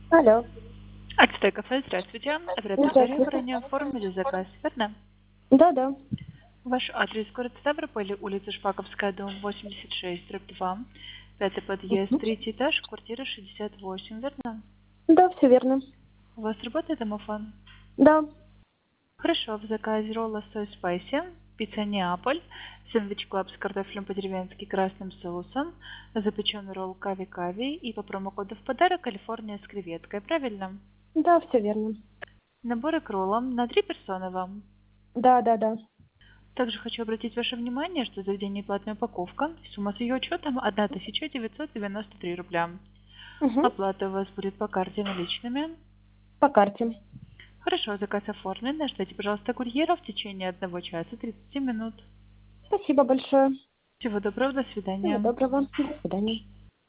Алло. Ацтек кафе, здравствуйте. Оператор, вы ранее оформили заказ, верно? Да. Ваш адрес город Ставрополь, улица Шпаковская, дом 86, дробь 2, пятый подъезд, третий этаж, квартира 68, верно? Да, все верно. У вас работает домофон? Да. Хорошо, в заказе ролла соус спайси, пицца Неаполь, сэндвич клаб с картофелем по-деревенски красным соусом, запеченный ролл кави-кави и по промокоду в подарок Калифорния с креветкой, правильно? Да, все верно. Наборы к роллам на 3 персоны вам. Да. Также хочу обратить ваше внимание, что заведение платная упаковка. Сумма с ее учетом 1993 рубля. Угу. Оплата у вас будет по карте наличными. По карте. Хорошо, заказ оформлен. Ждите, пожалуйста, курьера в течение 1 часа 30 минут. Спасибо большое. Всего доброго, до Всего свидания. доброго. До свидания.